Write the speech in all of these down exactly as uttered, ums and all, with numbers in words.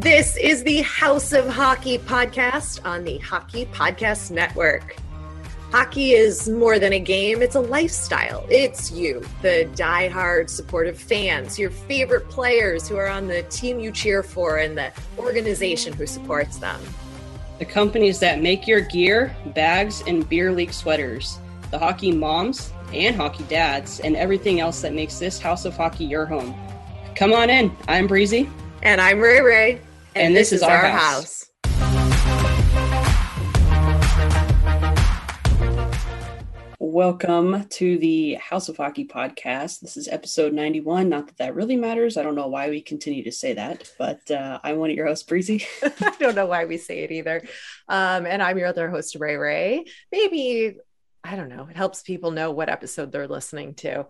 This is the House of Hockey podcast on the Hockey Podcast Network. Hockey is more than a game, it's a lifestyle. It's you, the diehard supportive fans, your favorite players who are on the team you cheer for, and the organization who supports them. The companies that make your gear, bags, and beer league sweaters. The hockey moms and hockey dads, and everything else that makes this House of Hockey your home. Come on in. I'm Breezy. And I'm Ray Ray. And, and this, this is, is our, our house. house. Welcome to the House of Hockey podcast. This is episode ninety-one. Not that that really matters. I don't know why we continue to say that, but uh, I'm one of your hosts, Breezy. I don't know why we say it either. Um, and I'm your other host, Ray Ray. Maybe, I don't know, it helps people know what episode they're listening to.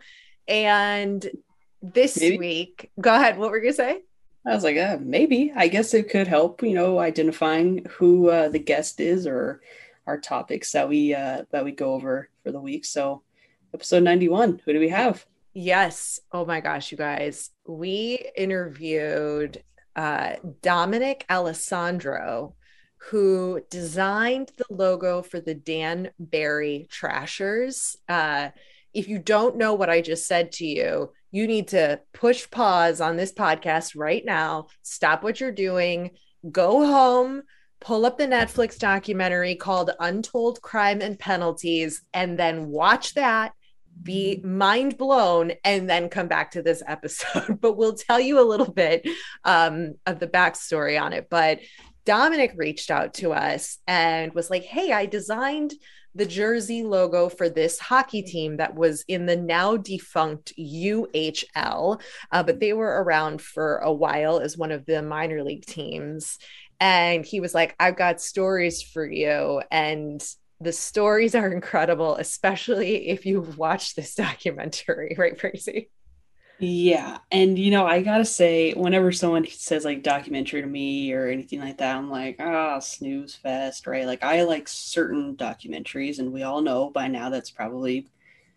And this maybe. week, go ahead. What were you going to say? I was like, uh, maybe. I guess it could help, you know, identifying who uh, the guest is or our topics that we uh, that we go over for the week. So episode ninety-one, who do we have? Yes. Oh my gosh, you guys. We interviewed uh, Dominic Alessandro, who designed the logo for the Dan Barry Trashers. Uh, if you don't know what I just said to you, you need to push pause on this podcast right now. Stop what you're doing. Go home. Pull up the Netflix documentary called Untold Crime and Penalties, and then watch that, be mind blown, and then come back to this episode. But we'll tell you a little bit um, of the backstory on it. But Dominic reached out to us and was like, hey, I designed the jersey logo for this hockey team that was in the now defunct U H L, uh, but they were around for a while as one of the minor league teams. And he was like, I've got stories for you. And the stories are incredible, especially if you've watched this documentary, right, Tracy? Yeah. And, you know, I got to say, whenever someone says like documentary to me or anything like that, I'm like, ah, snooze fest, right? Like I like certain documentaries, and we all know by now that's probably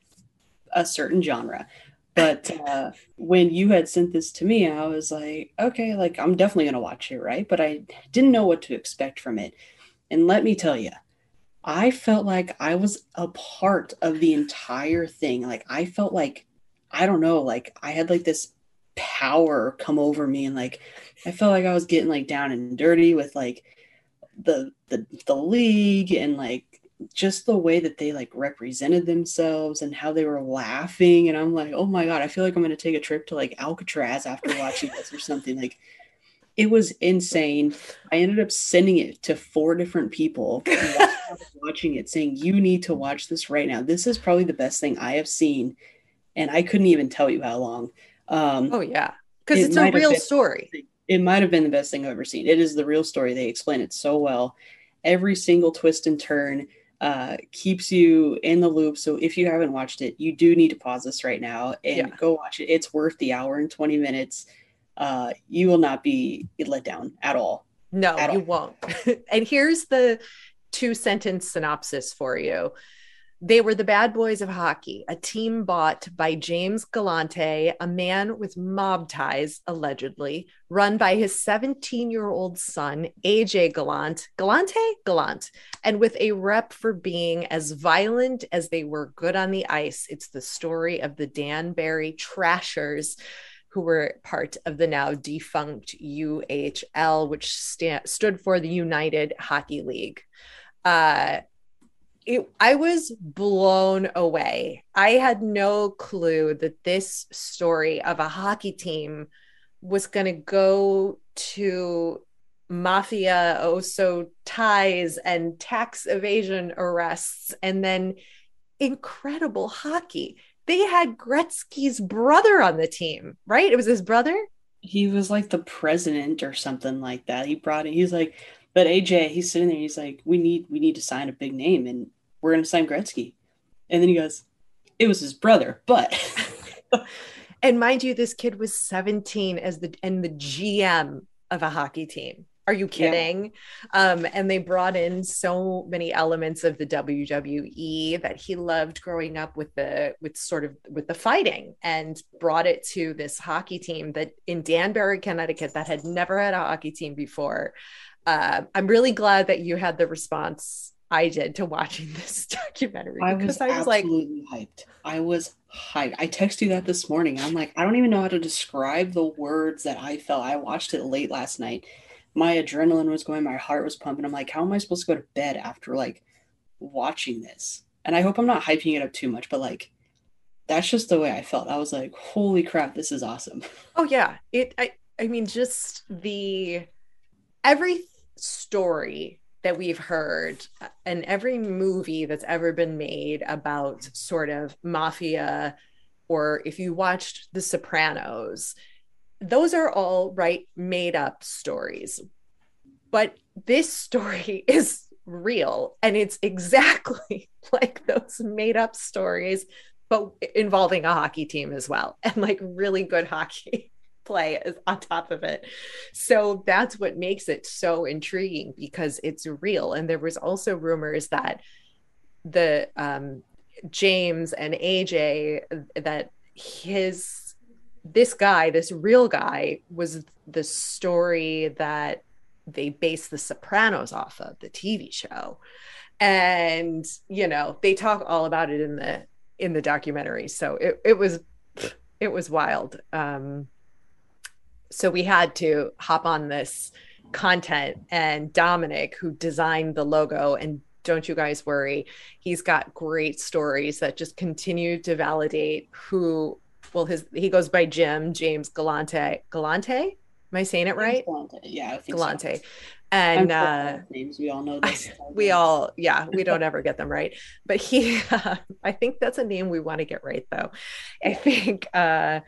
a certain genre. But uh, when you had sent this to me, I was like, okay, like I'm definitely going to watch it, right? But I didn't know what to expect from it. And let me tell you, I felt like I was a part of the entire thing. Like I felt like, I don't know, like I had like this power come over me, and like I felt like I was getting like down and dirty with like the the the league, and like just the way that they like represented themselves and how they were laughing. And I'm like, oh my God, I feel like I'm going to take a trip to like Alcatraz after watching this or something. Like it was insane. I ended up sending it to four different people watching it, saying, you need to watch this right now. This is probably the best thing I have seen. And I couldn't even tell you how long. Um, oh, yeah. Because it it's a real been, story. It might have been the best thing I've ever seen. It is the real story. They explain it so well. Every single twist and turn uh, keeps you in the loop. So if you haven't watched it, you do need to pause this right now and yeah. go watch it. It's worth the hour and twenty minutes. Uh, you will not be let down at all. No, at you all. won't. And here's the two-sentence synopsis for you. They were the bad boys of hockey, a team bought by James Galante, a man with mob ties, allegedly, run by his seventeen-year-old son, A J Gallant, Galante? Gallant, and with a rep for being as violent as they were good on the ice. It's the story of the Dan Barry Trashers, who were part of the now defunct U H L, which sta- stood for the United Hockey League. Uh, It, I was blown away. I had no clue that this story of a hockey team was going to go to mafia oso ties and tax evasion arrests, and then incredible hockey. They had Gretzky's brother on the team, right? It was his brother? He was like the president or something like that. He brought it. He's like, but A J, he's sitting there. He's like, we need, we need to sign a big name, and we're going to sign Gretzky. And then he goes, it was his brother, but. And mind you, this kid was seventeen as the, and the G M of a hockey team. Are you Yeah. kidding? Um, and they brought in so many elements of the W W E that he loved growing up with the with sort of with the fighting, and brought it to this hockey team that in Danbury, Connecticut, that had never had a hockey team before. Uh, I'm really glad that you had the response I did to watching this documentary, I was because I was like, absolutely hyped. I was hyped. I texted you that this morning. I'm like, I don't even know how to describe the words that I felt. I watched it late last night. My adrenaline was going, my heart was pumping. I'm like, how am I supposed to go to bed after like watching this? And I hope I'm not hyping it up too much, but like that's just the way I felt. I was like, holy crap, this is awesome. oh yeah, it. I I mean, just the every story that we've heard and every movie that's ever been made about sort of mafia, or if you watched The Sopranos, those are all right made up stories. But this story is real, and it's exactly like those made up stories, but involving a hockey team as well, and like really good hockey play is on top of it. So that's what makes it so intriguing, because it's real. And there was also rumors that the um, James and A J, that his this guy, this real guy, was the story that they based The Sopranos off of, the T V show. And you know, they talk all about it in the in the documentary. So it, it was it was wild. Um, so we had to hop on this content, and Dominic, who designed the logo, and don't you guys worry, he's got great stories that just continue to validate who, well, his he goes by Jim James Galante. Galante, am I saying it James right? Galante. Yeah, I think so. Galante. I'm And sure uh all names. We all know this. we all, yeah, we don't ever get them right, but he uh, I think that's a name we want to get right, though. I Yeah. think uh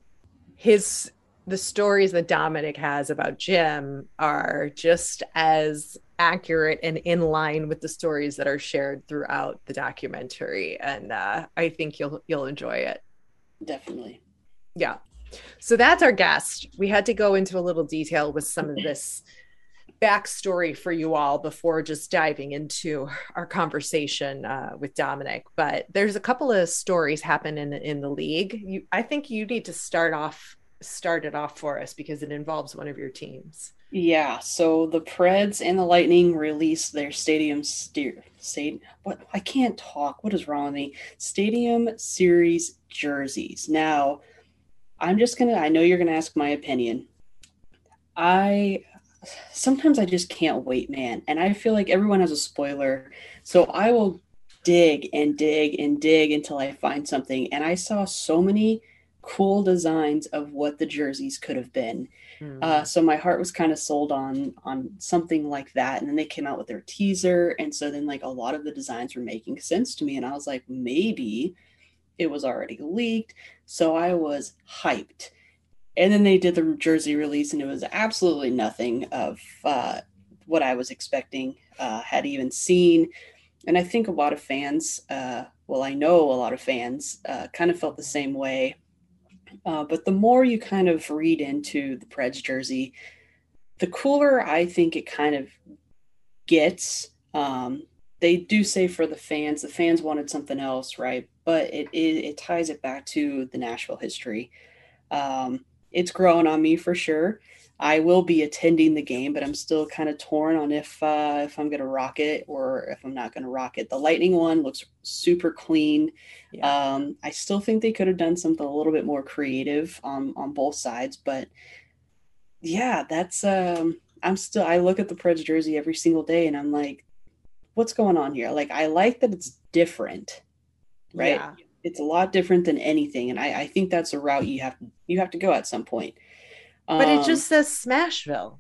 his the stories that Dominic has about Jim are just as accurate and in line with the stories that are shared throughout the documentary. And uh, I think you'll you'll enjoy it. Definitely. Yeah. So that's our guest. We had to go into a little detail with some of this backstory for you all before just diving into our conversation uh, with Dominic. But there's a couple of stories happen in in the league. You, I think you need to start off start it off for us, because it involves one of your teams. Yeah, so the Preds and the Lightning released their stadium steer state what I can't talk. What is wrong with me? Stadium series jerseys. Now, I'm just gonna I know you're gonna ask my opinion. I sometimes I just can't wait, man. And I feel like everyone has a spoiler. So I will dig and dig and dig until I find something. And I saw so many cool designs of what the jerseys could have been. Uh, Mm. so my heart was kind of sold on on something like that. And then they came out with their teaser. And so then like a lot of the designs were making sense to me. And I was like, maybe it was already leaked. So I was hyped. And then they did the jersey release, and it was absolutely nothing of uh, what I was expecting, uh, had even seen. And I think a lot of fans, uh, well, I know a lot of fans, uh, kind of felt the same way. Uh, but the more you kind of read into the Preds jersey, the cooler I think it kind of gets. Um, they do say for the fans, the fans wanted something else, right? But it it, it ties it back to the Nashville history. Um, it's growing on me for sure. I will be attending the game, but I'm still kind of torn on if uh, if I'm going to rock it or if I'm not going to rock it. The Lightning one looks super clean. Yeah. Um, I still think they could have done something a little bit more creative on on both sides, but yeah, that's um, I'm still I look at the Preds jersey every single day, and I'm like, what's going on here? Like, I like that it's different, right? Yeah. It's a lot different than anything, and I, I think that's a route you have to you have to go at some point. But it Um, just says Smashville.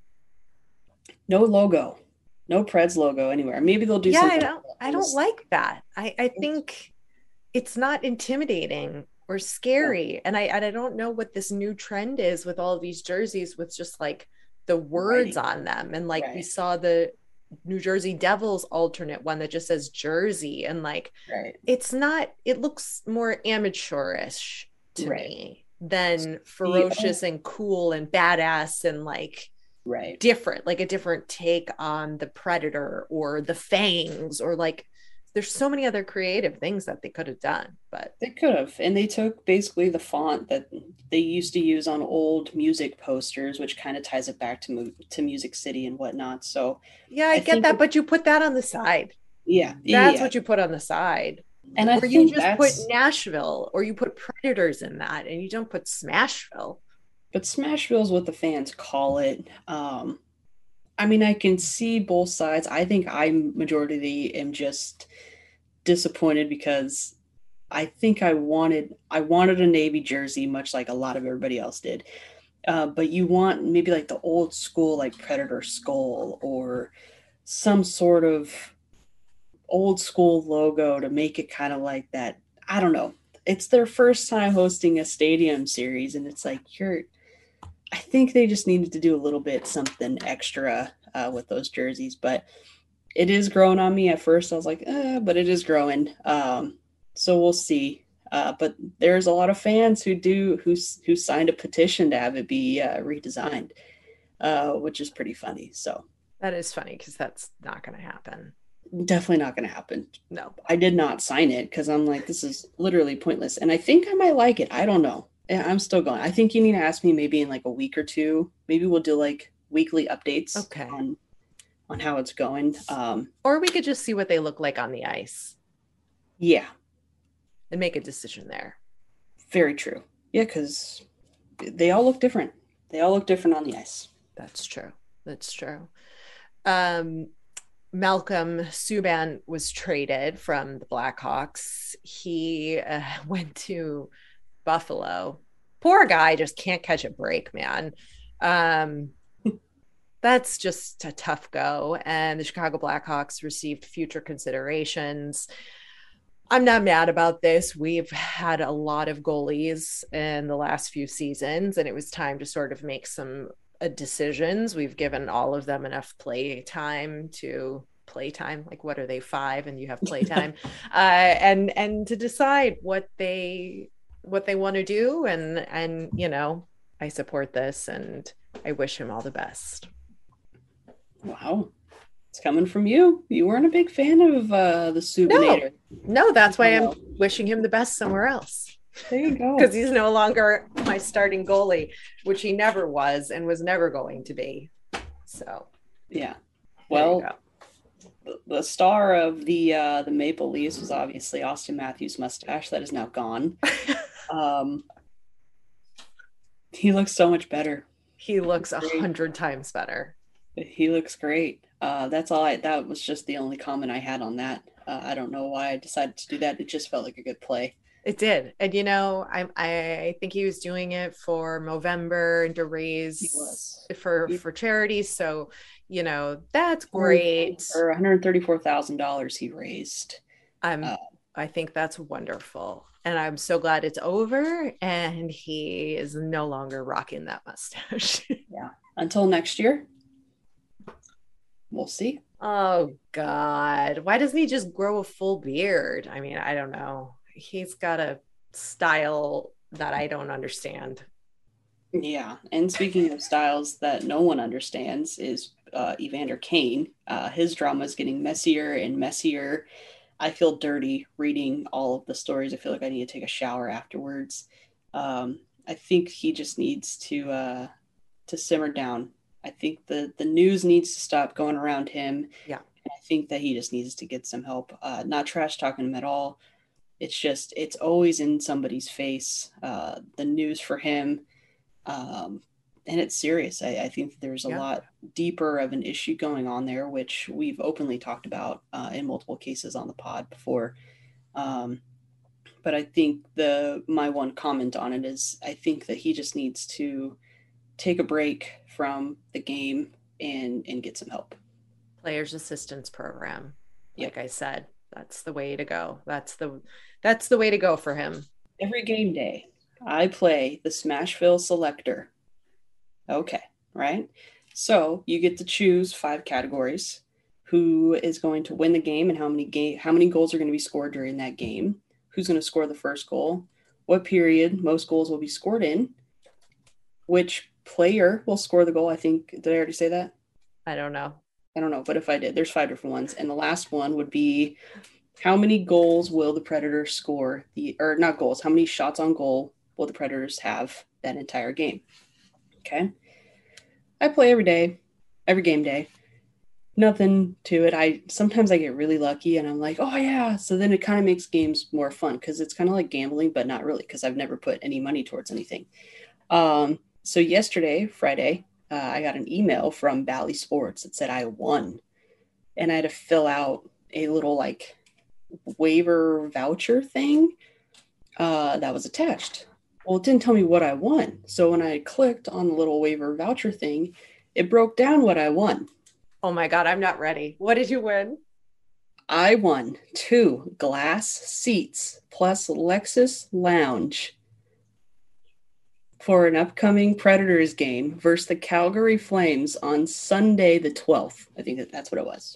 no logo, no Preds logo anywhere. Maybe they'll do Yeah, I something don't I on don't this. like that. I I think it's not intimidating or scary. And I and I don't know what this new trend is with all these jerseys with just like the words Writing, on them. And like we right, saw the New Jersey Devils alternate one that just says Jersey, and like right, it's not, it looks more amateurish to right. me than The ferocious and cool and badass and like, Right. different, like a different take on the Predator or the Fangs, or like there's so many other creative things that they could have done. But They could have. And they took basically the font that they used to use on old music posters, which kind of ties it back to mu- to Music City and whatnot. So yeah, I I get think, that, but you put that on the side. yeah, That's yeah. what you put on the side. And I Or you think just put that's, Nashville, or you put Predators in that, and you don't put Smashville. but Smashville is what the fans call it. Um, I mean, I can see both sides. I think I majority am just disappointed because I think I wanted I wanted a Navy jersey, much like a lot of everybody else did. Uh, but you want maybe like the old school, like Predator skull or some sort of old school logo to make it kind of like that. I don't know. It's their first time hosting a stadium series, and it's like you're. I think they just needed to do a little bit something extra uh, with those jerseys, but it is growing on me. At first, I was like, eh, but it is growing. Um, so we'll see. Uh, but there's a lot of fans who do who who signed a petition to have it be uh, redesigned, uh, which is pretty funny. So That is funny because that's not going to happen. definitely not going to happen. No. I did not sign it because I'm like, this is literally pointless, and I think I might like it. I don't know. I'm still going. I think you need to ask me maybe in like a week or two. Maybe we'll do like weekly updates Okay. on on how it's going. Um, Or we could just see what they look like on the ice yeah, and make a decision there. very true. Yeah, because they all look different. They all look different on the ice. That's true. That's true. Um, Malcolm Subban was traded from the Blackhawks. He uh, went to Buffalo. Poor guy just can't catch a break, man. Um, that's just a tough go. And the Chicago Blackhawks received future considerations. I'm not mad about this. We've had a lot of goalies in the last few seasons, and it was time to sort of make some uh, decisions. We've given all of them enough play time to play time. Like, what are they, five, and you have play time, uh, and and to decide what they what they want to do. And and you know, I support this, and I wish him all the best. Wow. It's coming from you. You weren't a big fan of uh, the No, Subinator. no, that's why I'm wishing him the best somewhere else. There you go. Because he's no longer my starting goalie, which he never was and was never going to be. So, yeah. Well, the, the star of the uh, the Maple Leafs was obviously Austin Matthews' mustache. That is now gone. um, he looks so much better. He looks a hundred times better. He looks great. Uh, that's all I, that was just the only comment I had on that. Uh, I don't know why I decided to do that. It just felt like a good play. It did. And, you know, I, I think he was doing it for Movember and to raise for, he, for charities. So, you know, that's great. Or one hundred thirty-four thousand dollars he raised. I'm, uh, I think that's wonderful. And I'm so glad it's over and he is no longer rocking that mustache. Yeah. Until next year. We'll see. Oh God. Why doesn't he just grow a full beard? I mean, I don't know. He's got a style that I don't understand. Yeah. And speaking of styles that no one understands is uh, Evander Kane. Uh, his drama is getting messier and messier. I feel dirty reading all of the stories. I feel like I need to take a shower afterwards. Um, I think he just needs to uh, to simmer down. I think the, the news needs to stop going around him. Yeah. I think that he just needs to get some help. Uh, not trash talking him at all. It's just, it's always in somebody's face. Uh, the news for him. Um, and it's serious. I, I think there's a yeah. lot deeper of an issue going on there, which we've openly talked about uh, in multiple cases on the pod before. Um, but I think the my one comment on it is I think that he just needs to take a break from the game and and get some help. Players assistance program. Yep. Like I said, that's the way to go. That's the that's the way to go for him. Every game day, I play the Smashville Selector. Okay, right? So you get to choose five categories. Who is going to win the game and how many game how many goals are going to be scored during that game? Who's going to score the first goal? What period most goals will be scored in? Which player will score the goal. I think, did I already say that? I don't know. I don't know, but if I did, there's five different ones. And the last one would be, how many goals will the Predators score? The or not goals, how many shots on goal will the Predators have that entire game? Okay. I play every day, every game day. Nothing to it. I sometimes I get really lucky and I'm like, oh yeah. So then it kind of makes games more fun because it's kind of like gambling, but not really because I've never put any money towards anything. Um, so yesterday, Friday, uh, I got an email from Bally Sports that said I won. And I had to fill out a little like waiver voucher thing uh, that was attached. Well, it didn't tell me what I won. So when I clicked on the little waiver voucher thing, it broke down what I won. Oh my God, I'm not ready. What did you win? I won two glass seats plus Lexus Lounge for an upcoming Predators game versus the Calgary Flames on Sunday the twelfth. I think that that's what it was.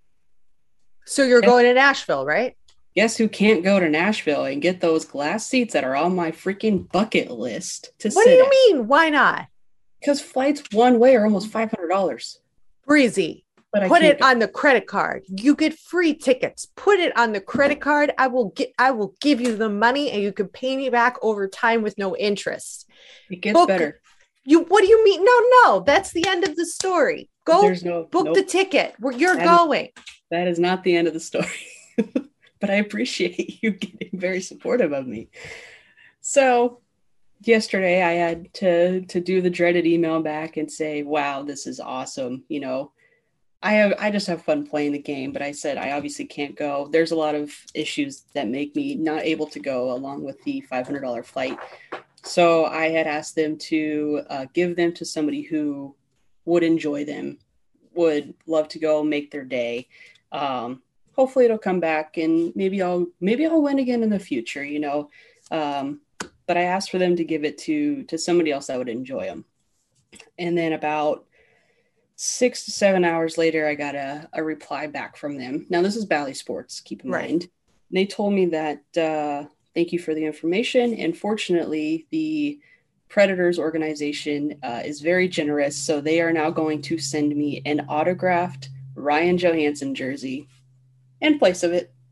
So you're guess, going to Nashville, right? Guess who can't go to Nashville and get those glass seats that are on my freaking bucket list to what sit do you at? mean? Why not? Because flights one way are almost five hundred dollars. Breezy. But put it go. on the credit card. You get free tickets. Put it on the credit card. I will get. I will give you the money, and you can pay me back over time with no interest. It gets book, better. You. What do you mean? No, no. That's the end of the story. Go. There's no, book nope. the ticket where you're that going. Is, that is not the end of the story. But I appreciate you getting very supportive of me. So yesterday, I had to to do the dreaded email back and say, "Wow, this is awesome." You know. I have I just have fun playing the game, but I said I obviously can't go. There's a lot of issues that make me not able to go along with the five hundred dollars flight. So I had asked them to uh, give them to somebody who would enjoy them, would love to go make their day. Um, hopefully it'll come back and maybe I'll maybe I'll win again in the future, you know. Um, but I asked for them to give it to to somebody else that would enjoy them. And then about Six to seven hours later, I got a, a reply back from them. Now, this is Bally Sports, keep in right. mind. And they told me that, uh, thank you for the information. And fortunately, the Predators organization uh, is very generous. So they are now going to send me an autographed Ryan Johansson jersey in place of it.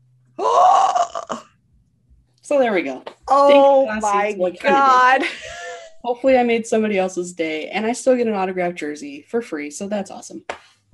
So there we go. Oh my God. Hopefully I made somebody else's day and I still get an autographed jersey for free. So that's awesome.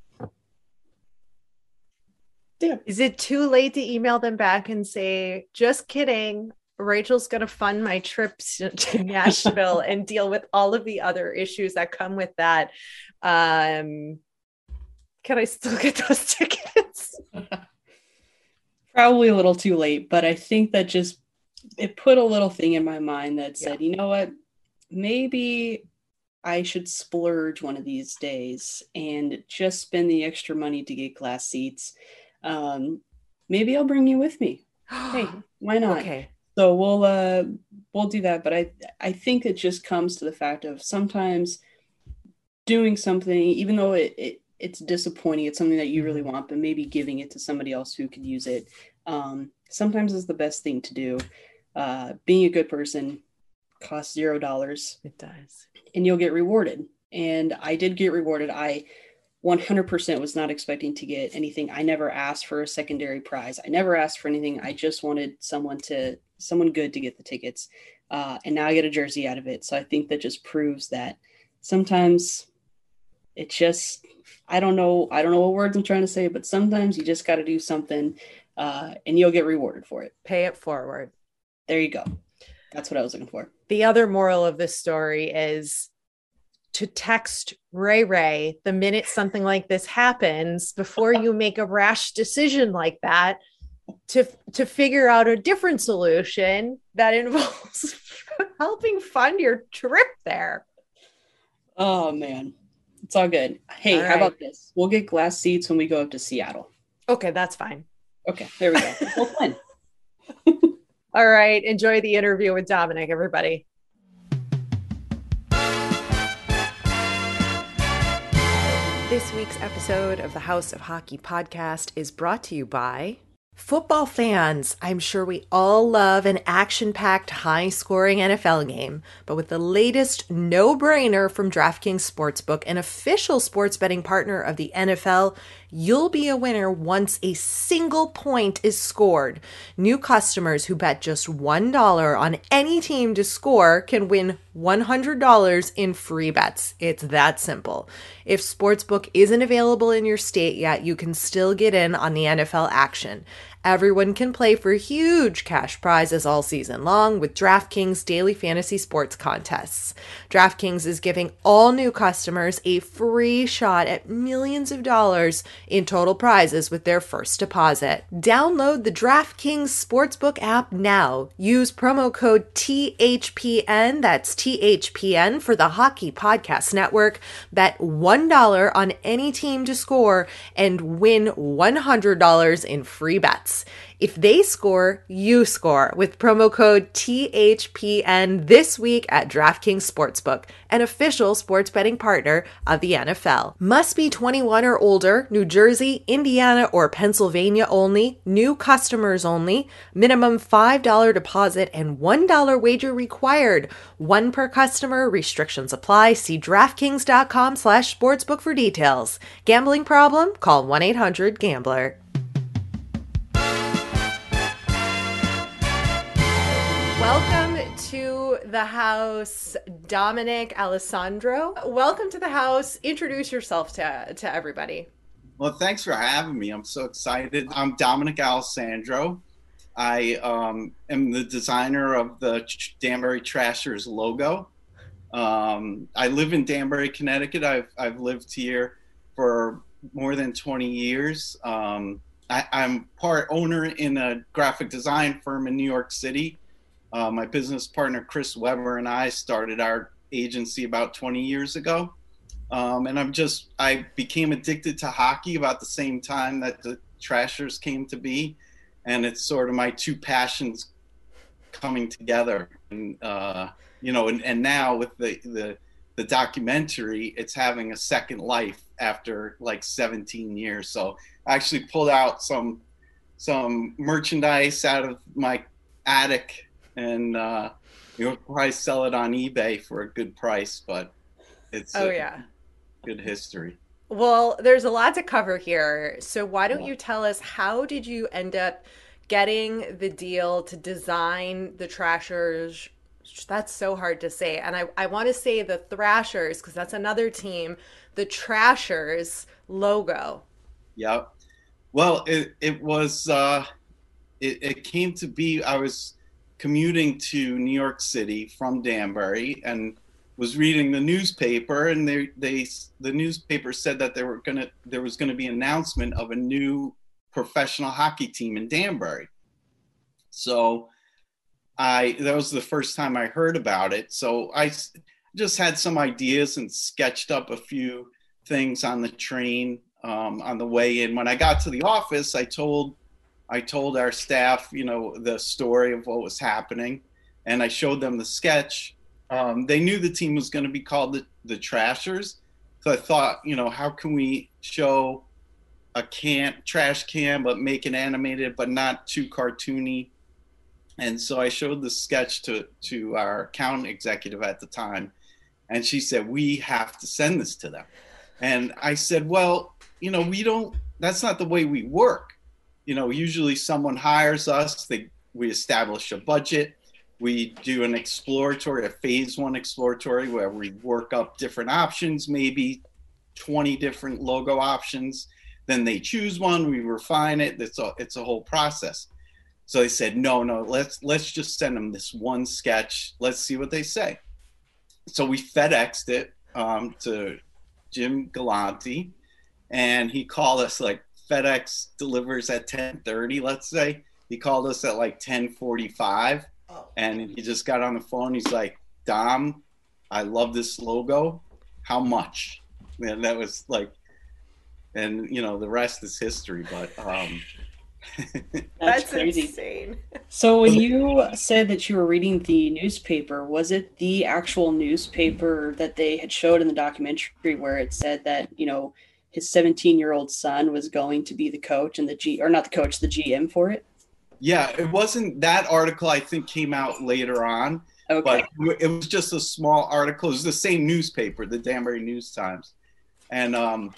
Yeah. Is it too late to email them back and say, just kidding. Rachel's going to fund my trips to Nashville and deal with all of the other issues that come with that. Um, can I still get those tickets? Probably a little too late, but I think that just, it put a little thing in my mind that said, yeah. you know what? Maybe I should splurge one of these days and just spend the extra money to get glass seats. Um, maybe I'll bring you with me. Hey, why not? Okay. So we'll uh, we'll do that. But I I think it just comes to the fact of sometimes doing something, even though it, it it's disappointing, it's something that you really want, but maybe giving it to somebody else who could use it. Um, sometimes is the best thing to do. Uh, being a good person costs zero dollars. It does. And you'll get rewarded. And I did get rewarded. I one hundred percent was not expecting to get anything. I never asked for a secondary prize. I never asked for anything. I just wanted someone to, someone good to get the tickets. Uh, and now I get a jersey out of it. So I think that just proves that sometimes it just, I don't know. I don't know what words I'm trying to say, but sometimes you just got to do something uh, and you'll get rewarded for it. Pay it forward. There you go. That's what I was looking for. The other moral of this story is to text Ray Ray the minute something like this happens before you make a rash decision like that to, to figure out a different solution that involves helping fund your trip there. Oh, man. It's all good. Hey, all right. How about this? We'll get glass seats when we go up to Seattle. Okay, that's fine. Okay, there we go. We'll plan. All right. Enjoy the interview with Dominic, everybody. This week's episode of the House of Hockey podcast is brought to you by Football fans, I'm sure we all love an action packed, high scoring N F L game, but with the latest no brainer from DraftKings Sportsbook, an official sports betting partner of the N F L, you'll be a winner once a single point is scored. New customers who bet just one dollar on any team to score can win one hundred dollars in free bets. It's that simple. If Sportsbook isn't available in your state yet, you can still get in on the N F L action. Everyone can play for huge cash prizes all season long with DraftKings daily fantasy sports contests. DraftKings is giving all new customers a free shot at millions of dollars in total prizes with their first deposit. Download the DraftKings Sportsbook app now. Use promo code T H P N, that's T H P N for the Hockey Podcast Network. Bet one dollar on any team to score and win one hundred dollars in free bets. If they score, you score with promo code T H P N this week at DraftKings Sportsbook, an official sports betting partner of the N F L. Must be twenty-one or older, New Jersey, Indiana, or Pennsylvania only, new customers only, minimum five dollars deposit and one dollar wager required. One per customer, restrictions apply. See DraftKings.com slash sportsbook for details. Gambling problem? Call one eight hundred gambler. Welcome to the house, Dominic Alessandro. Welcome to the house. Introduce yourself to, to everybody. Well, thanks for having me. I'm so excited. I'm Dominic Alessandro. I um, am the designer of the Danbury Trashers logo. Um, I live in Danbury, Connecticut. I've, I've lived here for more than twenty years. Um, I, I'm part owner in a graphic design firm in New York City. Uh, my business partner, Chris Weber, and I started our agency about twenty years ago. Um, and I'm just, I became addicted to hockey about the same time that the Trashers came to be. And it's sort of my two passions coming together. And, uh, you know, and, and now with the, the, the documentary, it's having a second life after like seventeen years. So I actually pulled out some, some merchandise out of my attic. And uh, you'll probably sell it on eBay for a good price, but it's oh a yeah, good history. Well, there's a lot to cover here. So why don't you tell us, how did you end up getting the deal to design the Trashers? That's so hard to say. And I, I want to say the Thrashers, because that's another team, the Trashers logo. Yep. Well, it, it was, uh, it, it came to be, I was commuting to New York City from Danbury and was reading the newspaper, and they they the newspaper said that they were gonna there was gonna be an announcement of a new professional hockey team in Danbury. So I that was the first time I heard about it. So I just had some ideas and sketched up a few things on the train um, on the way in. When I got to the office, I told I told our staff, you know, the story of what was happening, and I showed them the sketch. Um, they knew the team was going to be called the, the Trashers. So I thought, you know, how can we show a can trash can, but make it animated, but not too cartoony? And so I showed the sketch to, to our account executive at the time. And she said, we have to send this to them. And I said, well, you know, we don't, that's not the way we work. You know, usually someone hires us, they, we establish a budget, we do an exploratory, a phase one exploratory where we work up different options, maybe twenty different logo options. Then they choose one, we refine it. It's a, it's a whole process. So they said, no, no, let's, let's just send them this one sketch. Let's see what they say. So we FedExed it um, to Jim Galanti, and he called us like, FedEx delivers at ten thirty, let's say. He called us at like ten forty-five, and he just got on the phone. He's like, Dom, I love this logo. How much? And that was like, and you know, the rest is history, but um That's, That's crazy. Insane. So when you said that you were reading the newspaper, was it the actual newspaper that they had showed in the documentary where it said that, you know, his seventeen year old son was going to be the coach and the G or not the coach, the G M for it? Yeah, it wasn't that article. I think came out later on, okay. but it was just a small article. It was the same newspaper, the Danbury News Times, and um,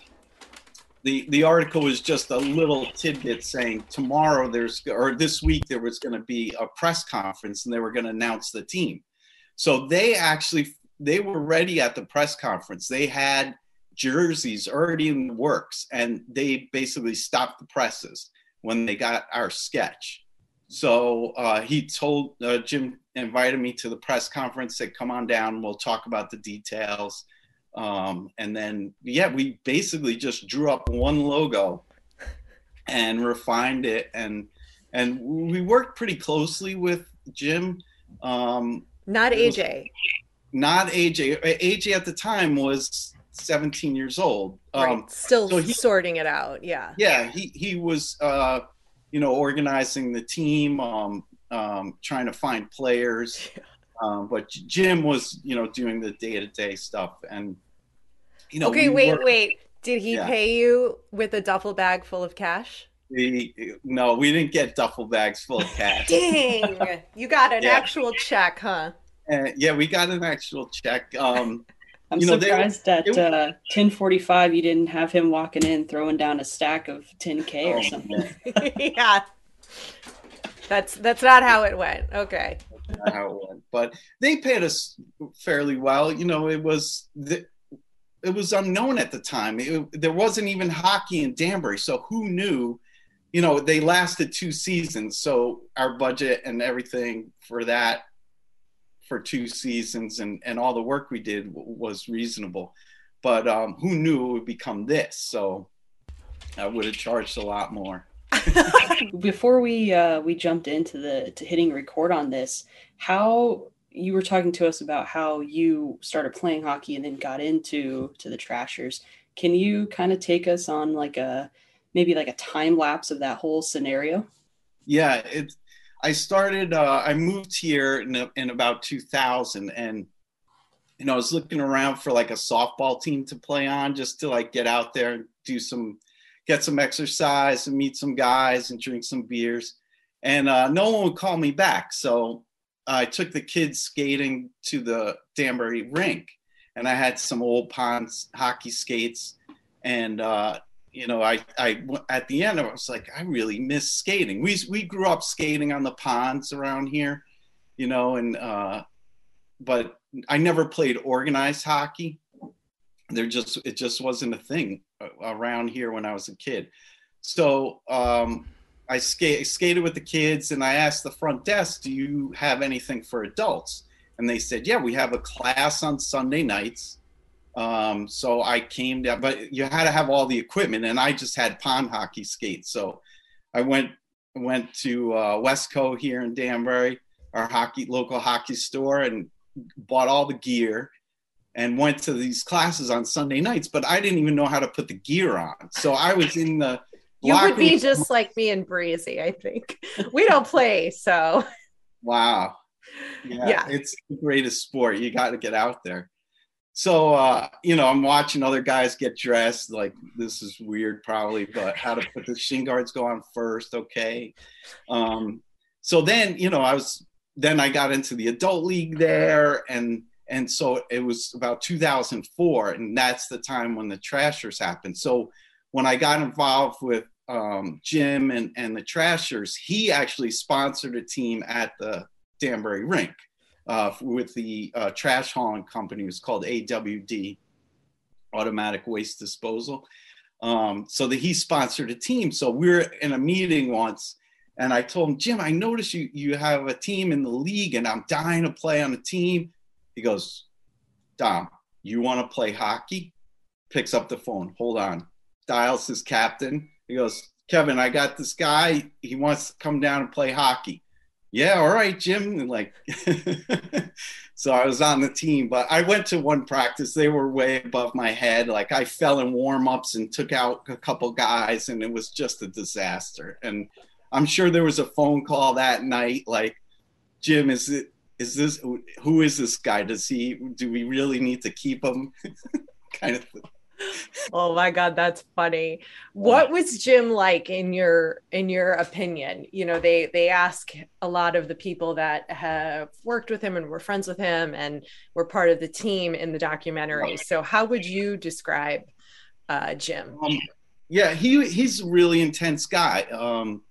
the the article was just a little tidbit saying tomorrow there's or this week there was going to be a press conference and they were going to announce the team. So they actually they were ready at the press conference. They had jerseys already in the works, and they basically stopped the presses when they got our sketch. So uh, he told uh, Jim invited me to the press conference, said, come on down, we'll talk about the details. Um, and then, yeah, we basically just drew up one logo and refined it. And, and we worked pretty closely with Jim. Um, not A J. Not A J. A J at the time was seventeen years old. Right. Um, Still so he, sorting it out. Yeah. Yeah. He, he was, uh, you know, organizing the team, um, um, trying to find players. Um, but Jim was, you know, doing the day-to-day stuff. And, you know, okay, we wait, worked, wait. Did he yeah. pay you with a duffel bag full of cash? We, no, we didn't get duffel bags full of cash. Dang, you got an Yeah. actual check, huh? Uh, yeah, we got an actual check. Um, I'm you know, they- surprised that it- uh, ten forty-five you didn't have him walking in throwing down a stack of ten K or Oh, something. man. Yeah. That's that's not how it went. Okay. Not how it went. But they paid us fairly well. You know, it was the, it was unknown at the time. It, there wasn't even hockey in Danbury, so who knew? You know, they lasted two seasons, so our budget and everything for that for two seasons and, and all the work we did w- was reasonable. But um, who knew it would become this? So I would have charged a lot more. Before we uh, we jumped into the to hitting record on this, how you were talking to us about how you started playing hockey and then got into to the Trashers. Can you kind of take us on like a maybe like a time lapse of that whole scenario? Yeah, it. I started. Uh, I moved here in, in about two thousand, and you know, I was looking around for like a softball team to play on, just to like get out there and do some, get some exercise and meet some guys and drink some beers. And uh, no one would call me back, so I took the kids skating to the Danbury rink, and I had some old Ponds hockey skates, and. Uh, You know, I, I, at the end, I was like, I really miss skating. We, we grew up skating on the ponds around here, you know, and, uh, but I never played organized hockey. There just, it just wasn't a thing around here when I was a kid. So, um, I skate, skated with the kids, and I asked the front desk, do you have anything for adults? And they said, yeah, we have a class on Sunday nights. Um, so I came down, but you had to have all the equipment, and I just had pond hockey skates. So I went went to uh, Westco here in Danbury, our hockey local hockey store, and bought all the gear and went to these classes on Sunday nights. But I didn't even know how to put the gear on, so I was in the. You would be just like me and Breezy, I think. We don't play, so. Wow. Yeah, yeah. It's the greatest sport. You got to get out there. So, uh, you know, I'm watching other guys get dressed. Like, this is weird probably, but how to put the shin guards go on first. Okay. Um, so then, you know, I was, then I got into the adult league there. And, and so it was about two thousand four, and that's the time when the Trashers happened. So when I got involved with um, Jim and, and the Trashers, he actually sponsored a team at the Danbury rink. Uh, with the uh, trash hauling company. It was called A W D, Automatic Waste Disposal. Um, so that he sponsored a team. So we were in a meeting once, and I told him, Jim, I noticed you you have a team in the league, and I'm dying to play on a team. He goes, Dom, you want to play hockey? Picks up the phone. Hold on. Dials his captain. He goes, Kevin, I got this guy. He wants to come down and play hockey. Yeah, all right, Jim. And like, so I was on the team, but I went to one practice. They were way above my head. Like, I fell in warm-ups and took out a couple guys, and it was just a disaster. And I'm sure there was a phone call that night, like, Jim, is it, is this, who is this guy? Does he, do we really need to keep him? kind of thing. Oh my God, that's funny. Yeah. What was Jim like in your in your opinion? You know, they they ask a lot of the people that have worked with him and were friends with him and were part of the team in the documentary. So how would you describe uh, Jim? Um, yeah, he he's a really intense guy. Um,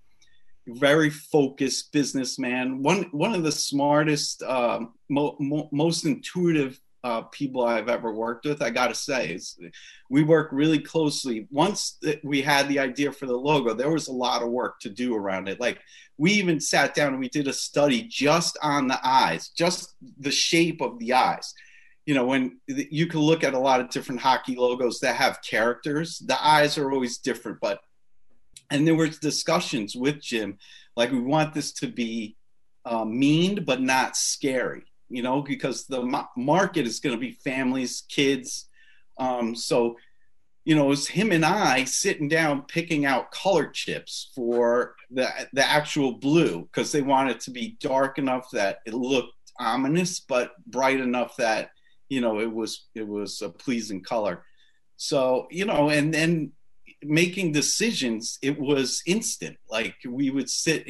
very focused businessman. One one of the smartest, um, mo- mo- most intuitive uh, people I've ever worked with. I got to say, is we work really closely. Once that we had the idea for the logo, there was a lot of work to do around it. Like we even sat down and we did a study just on the eyes, just the shape of the eyes. You know, when you can look at a lot of different hockey logos that have characters, the eyes are always different. But and there was discussions with Jim, like we want this to be uh, mean but not scary, you know, because the ma- market is going to be families, kids. Um, so, you know, it was him and I sitting down picking out color chips for the the actual blue because they wanted it to be dark enough that it looked ominous, but bright enough that you know it was it was a pleasing color. So you know, and then making decisions, it was instant. Like we would sit,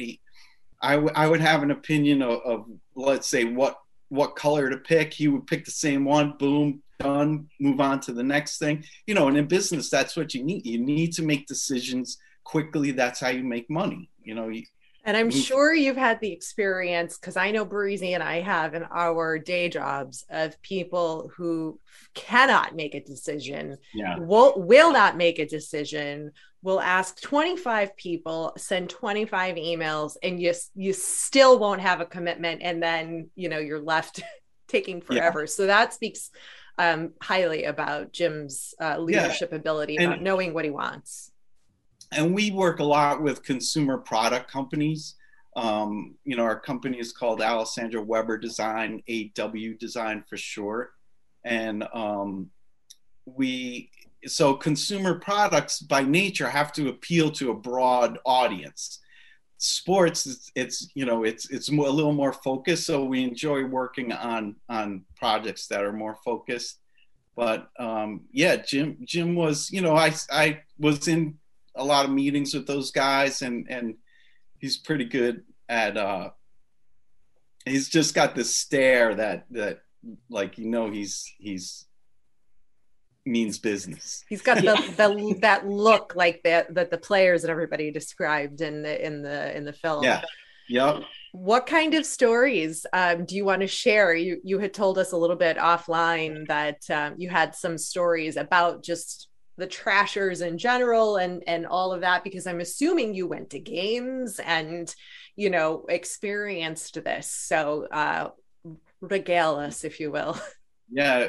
I, w- I would have an opinion of, of, let's say, what what color to pick. He would pick the same one, boom, done, move on to the next thing. You know, and in business, that's what you need. You need to make decisions quickly. That's how you make money. You know, you And I'm move. sure you've had the experience, because I know Breezy and I have in our day jobs, of people who cannot make a decision, Yeah. will, will not make a decision, will ask twenty-five people, send twenty-five emails, and you, you still won't have a commitment. And then, you know, you're left taking Yeah. forever. So that speaks um, highly about Jim's uh, leadership Yeah. ability, And, about knowing what he wants. and we work a lot with consumer product companies. Um, you know, our company is called Alessandro Weber Design, A W Design for short. And um, we, so consumer products by nature have to appeal to a broad audience. Sports, it's, it's you know, it's it's more, a little more focused. So we enjoy working on on projects that are more focused. But um, yeah, Jim Jim was, you know, I I was in a lot of meetings with those guys, and and he's pretty good at uh he's just got this stare that that like you know he's he's means business. He's got the, the that look like that that the players and everybody described in the in the in the film. Yeah. Yep. What kind of stories um, do you want to share? You you had told us a little bit offline that um, you had some stories about just the Trashers in general and and all of that, because I'm assuming you went to games and you know experienced this. So uh, regale us, if you will. Yeah.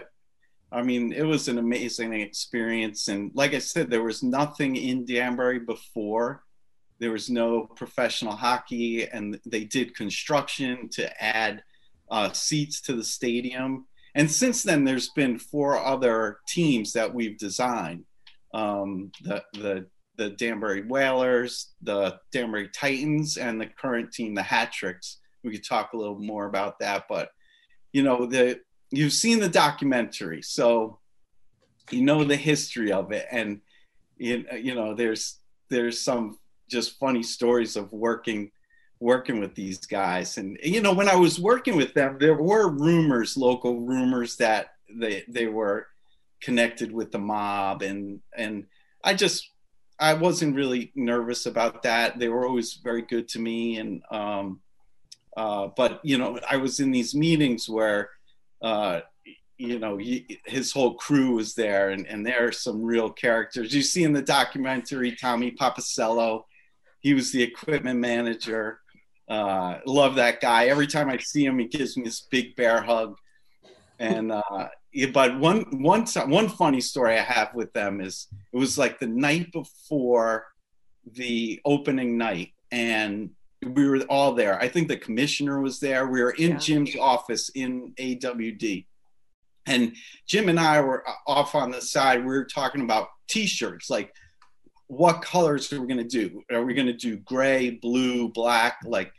I mean, it was an amazing experience. And like I said, there was nothing in Danbury before. There was no professional hockey, and they did construction to add uh, seats to the stadium. And since then, there's been four other teams that we've designed. Um, the, the, the Danbury Whalers, the Danbury Titans, and the current team, the Hat Tricks. We could talk a little more about that. But, you know, the you've seen the documentary, so you know the history of it. And, you, you know, there's there's some just funny stories of working working with these guys. And you know, when I was working with them, there were rumors, local rumors, that they they were connected with the mob, and and I just I wasn't really nervous about that. They were always very good to me. And um uh but you know, I was in these meetings where uh you know, he, his whole crew was there, and, and there are some real characters. You see in the documentary, Tommy Papacello, he was the equipment manager. Uh, love that guy. Every time I see him, he gives me this big bear hug. And uh, but one one one funny story I have with them is it was like the night before the opening night, and we were all there. I think the commissioner was there. We were in yeah. Jim's office in A W D. And Jim and I were off on the side. We were talking about T-shirts, like what colors are we going to do? Are we going to do gray, blue, black? Like,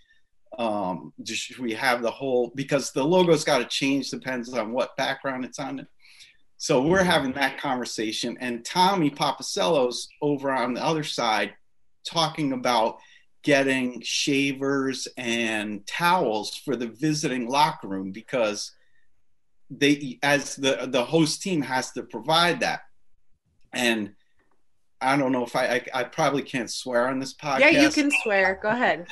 um, should we have the whole, because the logo's got to change, depends on what background it's on. So we're having that conversation, and Tommy Papacello's over on the other side talking about getting shavers and towels for the visiting locker room, because they, as the the host team, has to provide that. And I don't know if I, I, I probably can't swear on this podcast. Yeah, you can swear. Go ahead.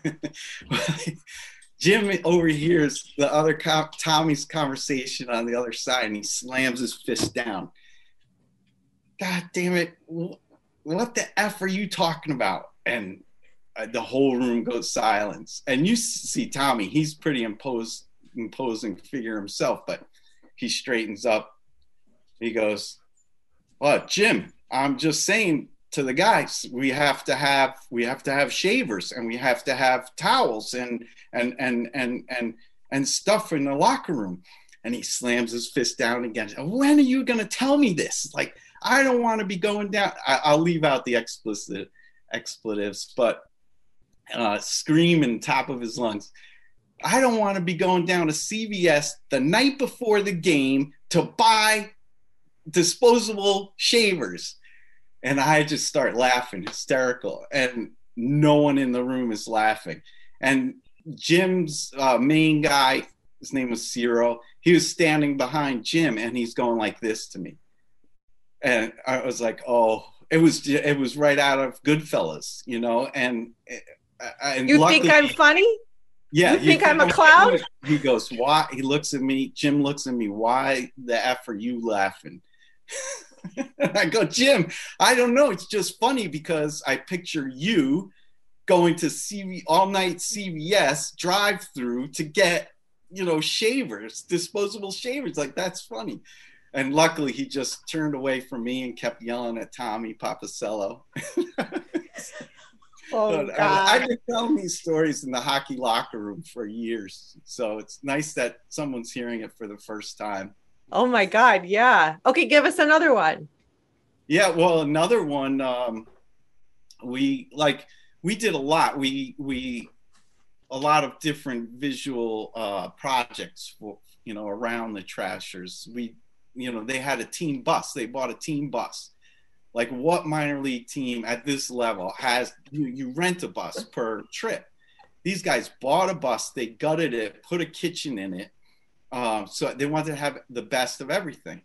Jim overhears the other co- Tommy's conversation on the other side, and he slams his fist down. God damn it. What the F are you talking about? And uh, the whole room goes silence. And you see Tommy, he's pretty impose, imposing figure himself, but he straightens up. He goes, well, Jim, I'm just saying to the guys, we have to have we have to have shavers, and we have to have towels and and and and and and stuff in the locker room. And he slams his fist down again. When are you gonna tell me this? Like, I don't want to be going down. I, I'll leave out the explicit expletives, but uh, screaming top of his lungs, I don't want to be going down to C V S the night before the game to buy disposable shavers. And I just start laughing, hysterical, and no one in the room is laughing. And Jim's uh, main guy, his name was Ciro, he was standing behind Jim, and he's going like this to me. And I was like, oh, it was it was right out of Goodfellas, you know. And, and you luckily, think I'm funny? Yeah. You, you think, think I'm a clown? Funny? He goes, why? He looks at me. Jim looks at me. Why the F are you laughing? I go, Jim, I don't know. It's just funny because I picture you going to C V all night C V S drive through to get, you know, shavers, disposable shavers. Like, that's funny. And luckily he just turned away from me and kept yelling at Tommy Papacello. Oh, God. I, I've been telling these stories in the hockey locker room for years. So it's nice that someone's hearing it for the first time. Oh my God. Yeah. Okay. Give us another one. Yeah. Well, another one, um, we like, we did a lot. We, we, a lot of different visual uh, projects for, you know, around the Trashers. We, you know, they had a team bus. They bought a team bus. Like, what minor league team at this level has, you, you rent a bus per trip? These guys bought a bus. They gutted it, put a kitchen in it. Um, so they wanted to have the best of everything.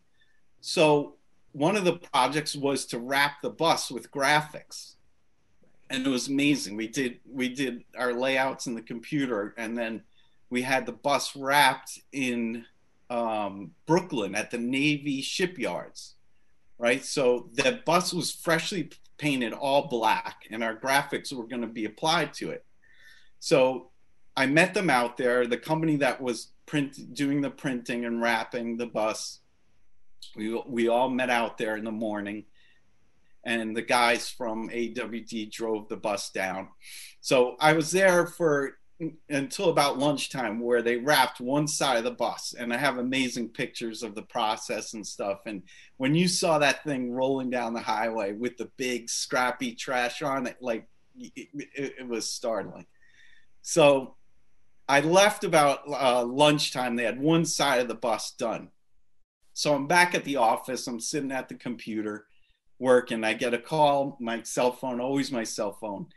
So one of the projects was to wrap the bus with graphics, and it was amazing. We did we did our layouts in the computer, and then we had the bus wrapped in um, Brooklyn at the Navy shipyards, right? So the bus was freshly painted all black, and our graphics were going to be applied to it. So I met them out there, the company that was print doing the printing and wrapping the bus. We we all met out there in the morning, and the guys from A W D drove the bus down. So I was there for until about lunchtime, where they wrapped one side of the bus, and I have amazing pictures of the process and stuff. And when you saw that thing rolling down the highway with the big scrappy trash on it, like, it, it, it was startling. So I left about uh, lunchtime. They had one side of the bus done. So I'm back at the office. I'm sitting at the computer working. I get a call, my cell phone, always my cell phone.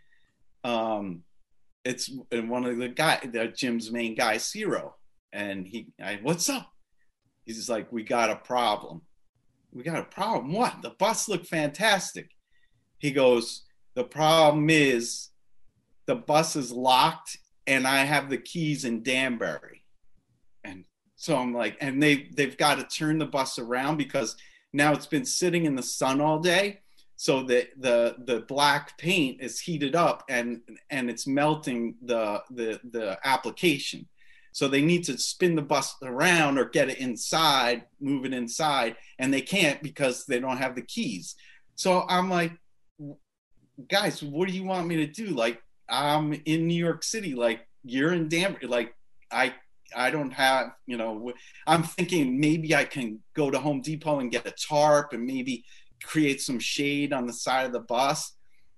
Um, it's one of the guy, the Jim's main guy, Ciro. And he, I, what's up? He's like, we got a problem. We got a problem. What? The bus looked fantastic. He goes, the problem is the bus is locked, and I have the keys in Danbury. And so I'm like, and they, they've got to turn the bus around because now it's been sitting in the sun all day. So the, the, the black paint is heated up, and, and it's melting the, the, the application. So they need to spin the bus around or get it inside, move it inside, and they can't because they don't have the keys. So I'm like, guys, what do you want me to do? Like, I'm in New York City, like, you're in Danbury, like, I I don't have, you know, I'm thinking maybe I can go to Home Depot and get a tarp and maybe create some shade on the side of the bus.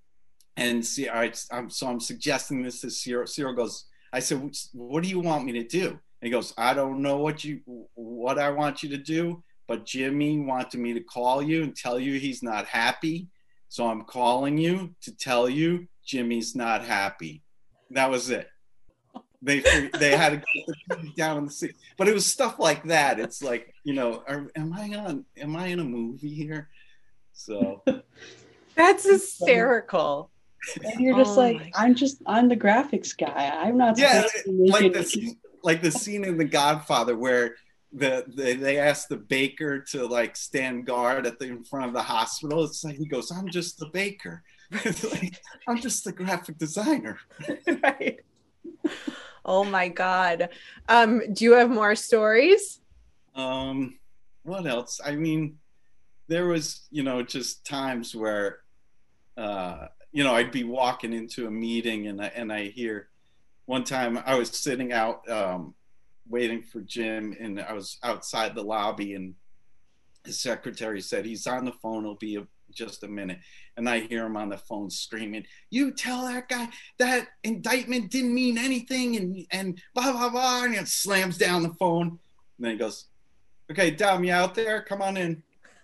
And see, all right, I'm, so I'm suggesting this to Ciro. Ciro goes, I said, what do you want me to do? And he goes, I don't know what you, what I want you to do, but Jimmy wanted me to call you and tell you he's not happy. So I'm calling you to tell you Jimmy's not happy. That was it. They they had to get the keys down in the seat, but it was stuff like that. It's like, you know, are, am I on? Am I in a movie here? So that's hysterical. And you're just oh like, I'm just, I'm the graphics guy. I'm not. Yeah, like the scene, like the scene in The Godfather where the, the they asked the baker to like stand guard at the in front of the hospital. It's like he goes, "I'm just the baker. Like, I'm just the graphic designer." Right. Oh my God. Um, do you have more stories? Um, what else? I mean, there was, you know, just times where, uh, you know, I'd be walking into a meeting and I, and I hear, one time I was sitting out um, waiting for Jim, and I was outside the lobby, and his secretary said, "He's on the phone, he'll be a, just a minute." And I hear him on the phone screaming, "You tell that guy that indictment didn't mean anything," and and blah, blah, blah, and it slams down the phone. And then he goes, "Okay, Dom, you out there? Come on in."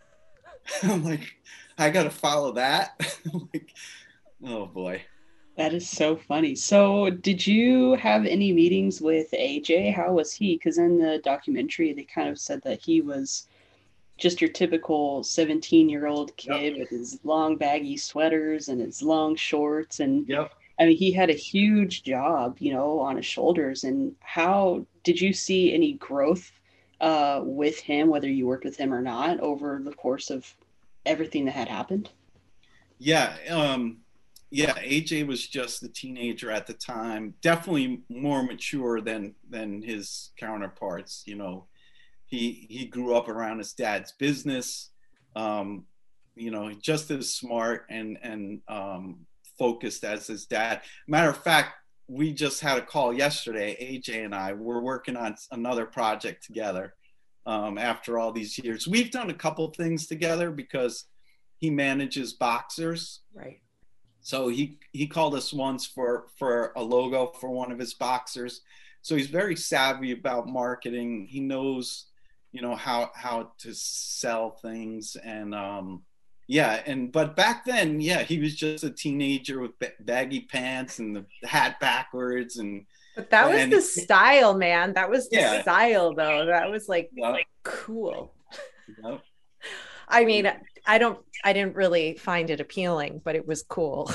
I'm like, I got to follow that. Like, oh boy. That is so funny. So did you have any meetings with A J? How was he? Because in the documentary, they kind of said that he was just your typical seventeen-year-old kid yep. with his long baggy sweaters and his long shorts. And yep. I mean, he had a huge job, you know, on his shoulders. And how did you see any growth uh, with him, whether you worked with him or not, over the course of everything that had happened? Yeah. Um, yeah. A J was just a teenager at the time, definitely more mature than, than his counterparts. You know, he, he grew up around his dad's business, um, you know, just as smart and, and, um, focused as his dad. Matter of fact, we just had a call yesterday. A J and I were working on another project together. Um, after all these years, we've done a couple things together because he manages boxers. Right. So he, he called us once for, for a logo for one of his boxers. So he's very savvy about marketing. He knows, you know, how, how to sell things. And um, yeah. And, but back then, yeah, he was just a teenager with ba- baggy pants and the hat backwards. And, But that was and, the style, man. That was the yeah. style, though. That was like, Yep. like cool. Yep. I mean, I don't, I didn't really find it appealing, but it was cool.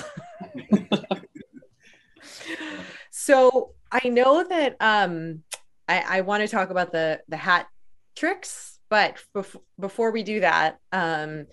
So I know that um, I, I want to talk about the the hat tricks, but bef- before we do that, um,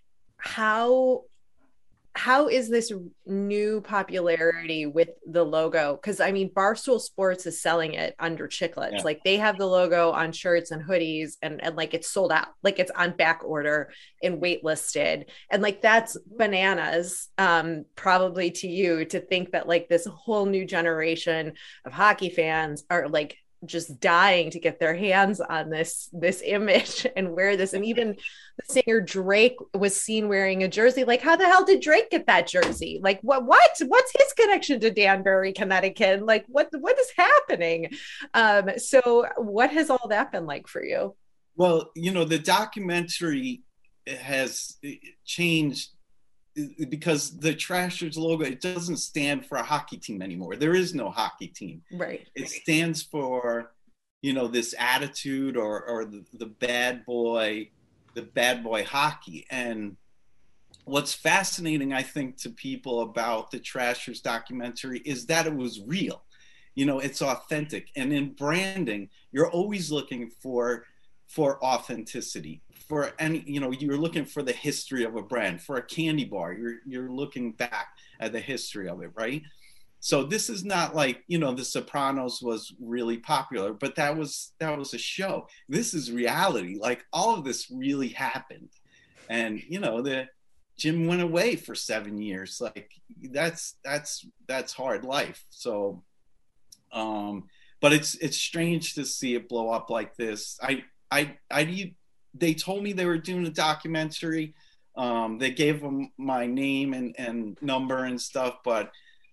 how how is this new popularity with the logo? Because I mean, Barstool Sports is selling it under Chiclets. Yeah. Like they have the logo on shirts and hoodies, and, and like it's sold out, like it's on back order and waitlisted. And like that's bananas, um, probably to you to think that like this whole new generation of hockey fans are like just dying to get their hands on this this image and wear this. And even the singer Drake was seen wearing a jersey. Like, how the hell did Drake get that jersey? Like, what what what's his connection to Danbury, Connecticut? Like, what what is happening? Um, so what has all that been like for you? Well, you know, the documentary has changed because the Trashers logo, it doesn't stand for a hockey team anymore. There is no hockey team. Right. It stands for, you know, this attitude or, or the, the bad boy, the bad boy hockey. And what's fascinating, I think, to people about the Trashers documentary is that it was real. You know, it's authentic. And in branding, you're always looking for, for authenticity. For any, you know, you're looking for the history of a brand. For a candy bar, you're you're looking back at the history of it, right? So this is not like, you know, The Sopranos was really popular, but that was that was a show. This is reality. Like all of this really happened, and you know, the Jim went away for seven years. Like that's that's that's hard life. So, um, but it's it's strange to see it blow up like this. I I I. They told me they were doing a documentary. Um, they gave them my name and, and number and stuff, but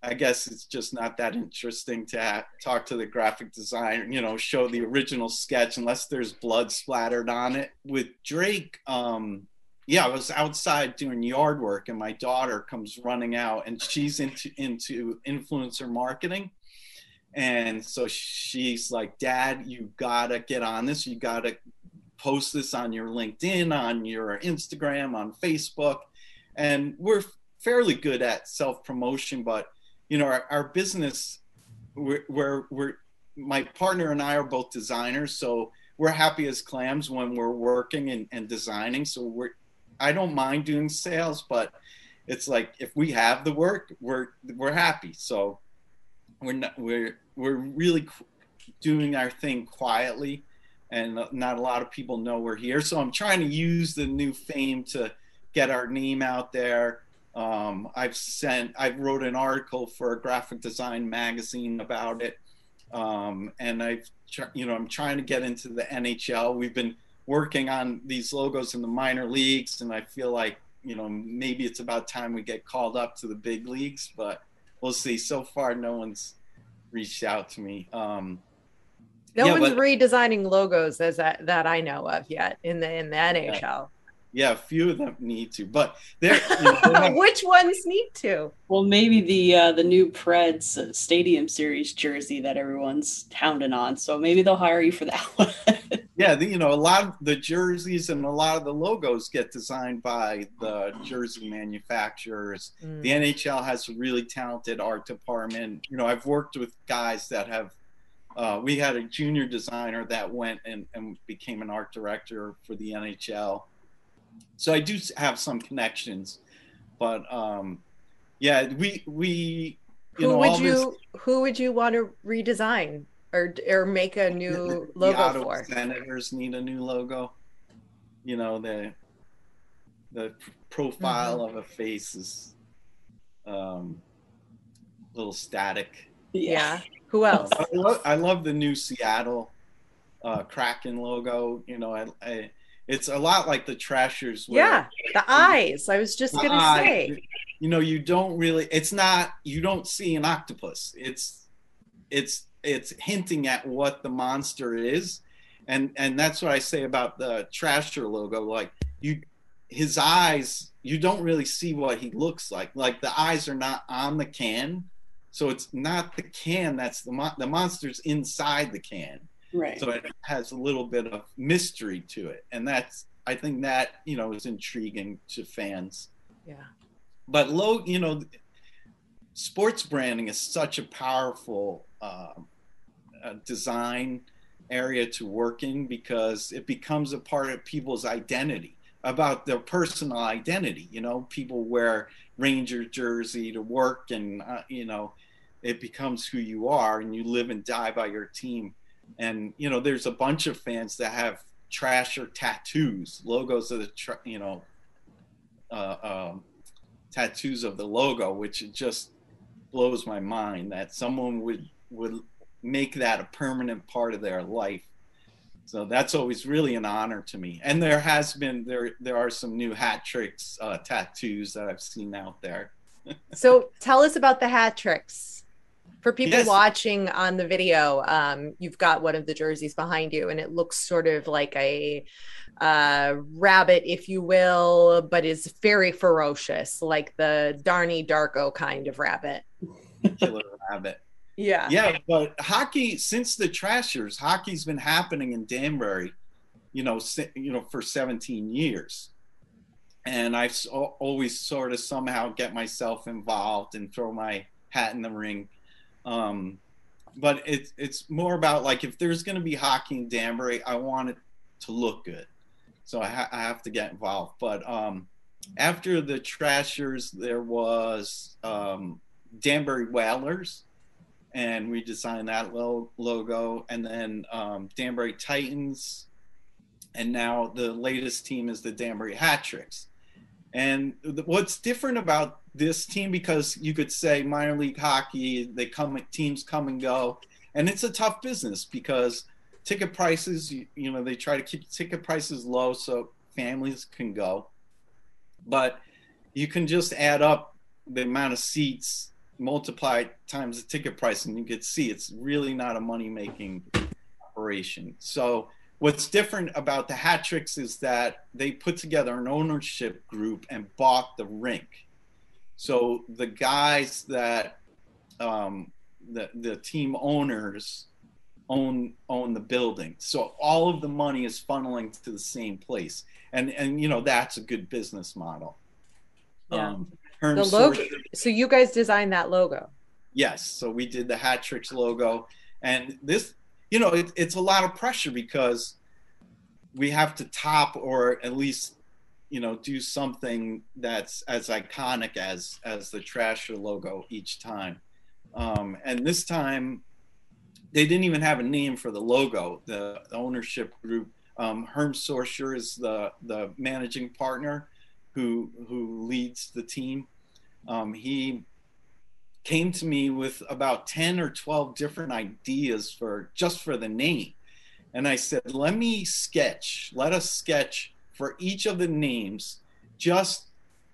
I guess it's just not that interesting to ha- talk to the graphic designer, you know, show the original sketch unless there's blood splattered on it. With Drake, um, yeah, I was outside doing yard work and my daughter comes running out and she's into, into influencer marketing. And so she's like, Dad, you gotta get on this. You gotta post this on your LinkedIn, on your Instagram, on Facebook. And we're fairly good at self-promotion, but you know, our, our business, we're, we're, we're, my partner and I are both designers, so we're happy as clams when we're working and, and designing. So we're, I don't mind doing sales, but it's like, if we have the work, we're, we're happy. So we're not, we're, we're really doing our thing quietly, and not a lot of people know we're here. So I'm trying to use the new fame to get our name out there. Um, I've sent, I've wrote an article for a graphic design magazine about it. Um, and I've, you know, I'm trying to get into the N H L. We've been working on these logos in the minor leagues, and I feel like, you know, maybe it's about time we get called up to the big leagues, but we'll see. So far, no one's reached out to me. Um, no yeah, one's but, redesigning logos as that, that I know of yet in the, in the N H L. Yeah, a few of them need to, but they're, you know, they're not, which ones need to? Well, maybe the uh, the new Preds Stadium Series jersey that everyone's hounding on. So maybe they'll hire you for that one. Yeah, the, you know, a lot of the jerseys and a lot of the logos get designed by the jersey manufacturers. Mm. The N H L has a really talented art department. You know, I've worked with guys that have. Uh, we had a junior designer that went and, and became an art director for the N H L. So I do have some connections, but um, yeah, we we you who know would all you this, who would you want to redesign or or make a new the, logo the Ottawa for? Senators need a new logo. You know, the the profile mm-hmm. of a face is um, a little static. Yeah. Who else? Um, I, love, I love the new Seattle uh, Kraken logo. You know, I. I It's a lot like the Trashers. Where, yeah, the eyes. I was just gonna eye, say. You know, you don't really. It's not. You don't see an octopus. It's, it's, it's hinting at what the monster is, and and that's what I say about the Trasher logo. Like you, his eyes. You don't really see what he looks like. Like the eyes are not on the can, so it's not the can. That's the mon- the monster's inside the can. Right. So it has a little bit of mystery to it. And that's, I think that, you know, is intriguing to fans. Yeah. But low, you know, sports branding is such a powerful uh, uh, design area to work in because it becomes a part of people's identity, about their personal identity. You know, people wear Ranger jersey to work and, uh, you know, it becomes who you are and you live and die by your team. And, you know, there's a bunch of fans that have Trasher tattoos, logos of the, tra- you know, uh, um, tattoos of the logo, which it just blows my mind that someone would, would make that a permanent part of their life. So that's always really an honor to me. And there has been, there, there are some new hat tricks uh, tattoos that I've seen out there. So tell us about the hat tricks. For people yes. watching on the video, um, you've got one of the jerseys behind you, and it looks sort of like a uh, rabbit, if you will, but is very ferocious, like the Darnie Darko kind of rabbit. Killer rabbit. Yeah. Yeah, but hockey, since the Trashers, hockey's been happening in Danbury, you know, you know, for seventeen years. And I've always sort of somehow get myself involved and throw my hat in the ring. Um, but it's it's more about like if there's going to be hockey in Danbury, I want it to look good, so I, ha- I have to get involved. But um, after the Trashers, there was um, Danbury Whalers, and we designed that lo- logo, and then um, Danbury Titans, and now the latest team is the Danbury Hat Tricks. And what's different about this team, because you could say minor league hockey, they come, teams come and go, and it's a tough business because ticket prices, you, you know, they try to keep ticket prices low so families can go, but you can just add up the amount of seats multiply times the ticket price, and you could see it's really not a money-making operation. So what's different about the Hat Tricks is that they put together an ownership group and bought the rink. So the guys that um, the the team owners own own the building. So all of the money is funneling to the same place, and and you know that's a good business model. Yeah. Um, the logo. So you guys designed that logo? Yes. So we did the Hat Tricks logo, and this, you know, it, it's a lot of pressure because we have to top or at least, you know, do something that's as iconic as as the Trasher logo each time. Um, and this time, they didn't even have a name for the logo. The, the ownership group, um, Herm Sorscher is the the managing partner who who leads the team. Um, he came to me with about ten or twelve different ideas for just for the name. And I said, let me sketch, let us sketch for each of the names just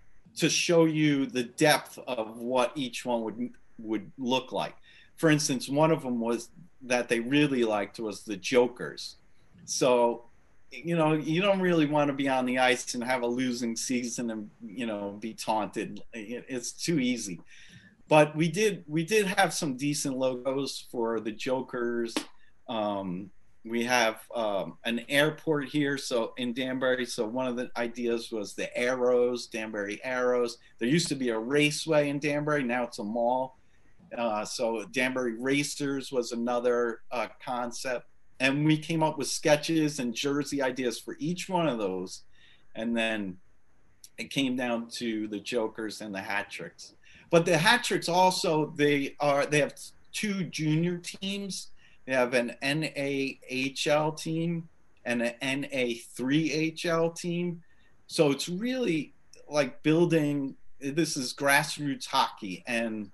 to show you the depth of what each one would would look like. For instance, one of them was that they really liked was the Jokers. So, you know, you don't really want to be on the ice and have a losing season and, you know, be taunted. It's too easy. But we did we did have some decent logos for the Jokers. Um, we have um, an airport here, so in Danbury. So one of the ideas was the Arrows, Danbury Arrows. There used to be a raceway in Danbury. Now it's a mall. Uh, so Danbury Racers was another uh, concept. And we came up with sketches and jersey ideas for each one of those. And then it came down to the Jokers and the Hat Tricks. But the Hat Tricks also, they are they have two junior teams. They have an N A H L team and an N A three H L team. So it's really like building, this is grassroots hockey, and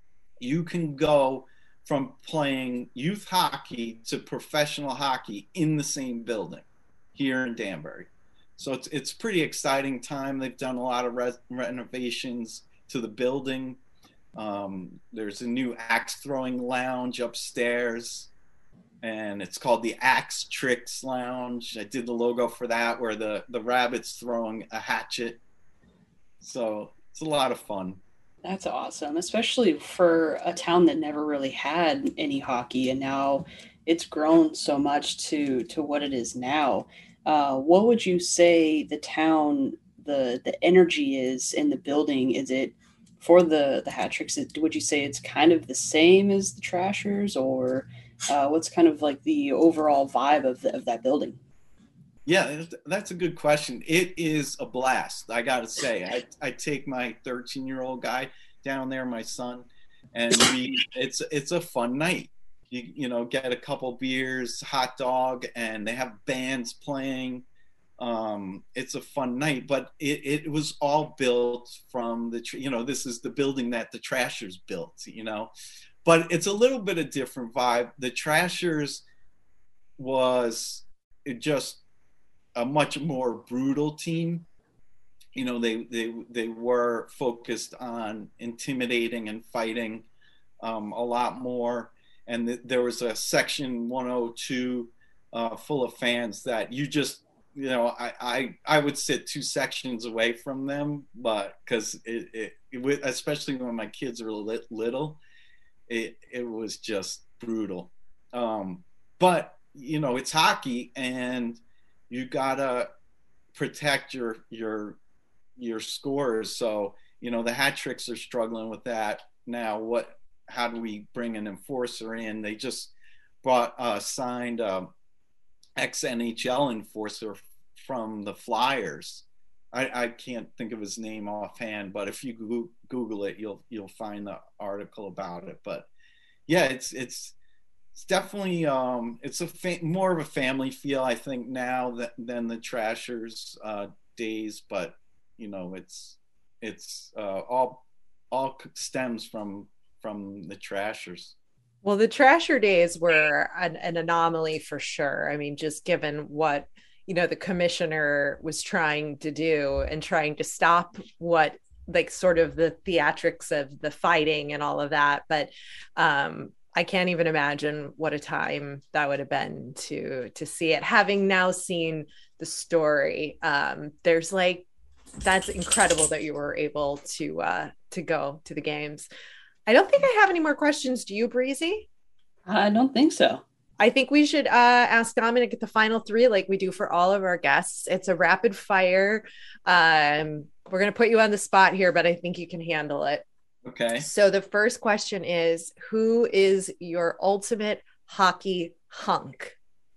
you can go from playing youth hockey to professional hockey in the same building here in Danbury. So it's it's pretty exciting time. They've done a lot of re- renovations to the building. Um, there's a new axe throwing lounge upstairs, and it's called the Axe Tricks Lounge. I did the logo for that, where the, the rabbit's throwing a hatchet. So it's a lot of fun. That's awesome, especially for a town that never really had any hockey, and now it's grown so much to to what it is now. Uh, what would you say the town, the the energy is in the building? Is it for the the Hat Tricks? Would you say it's kind of the same as the Trashers, or uh, what's kind of like the overall vibe of the, of that building? Yeah, that's a good question. It is a blast, I gotta say. I, I take my thirteen-year-old guy down there, my son, and we it's it's a fun night. You you know, get a couple beers, hot dog, and they have bands playing. Um, it's a fun night, but it, it was all built from the, you know, this is the building that the Trashers built, you know, but it's a little bit of different vibe. The Trashers was just a much more brutal team. You know, they they they were focused on intimidating and fighting um, a lot more. And th- there was a section one oh two uh, full of fans that you just, you know, I, I, I would sit two sections away from them, but because it, it, it, especially when my kids were little, it, it was just brutal. Um, but, you know, it's hockey, and you gotta protect your, your, your scores. So, you know, the Hat Tricks are struggling with that now. What, how do we bring an enforcer in? They just brought, uh, signed, um, ex-N H L enforcer from the Flyers. I, I can't think of his name offhand, but if you Google it, you'll you'll find the article about it. But yeah, it's it's it's definitely um, it's a fa- more of a family feel, I think, now that, than the Trashers uh, days. But you know, it's it's uh, all all stems from from the Trashers. Well, the Trasher days were an, an anomaly for sure. I mean, just given what, you know, the commissioner was trying to do and trying to stop what like sort of the theatrics of the fighting and all of that. But um, I can't even imagine what a time that would have been to to see it. Having now seen the story, um, there's like, that's incredible that you were able to uh, to go to the games. I don't think I have any more questions. Do you, Breezy? I don't think so. I think we should uh, ask Dominic at the final three, like we do for all of our guests. It's a rapid fire. Um, we're going to put you on the spot here, but I think you can handle it. Okay. So the first question is, who is your ultimate hockey hunk?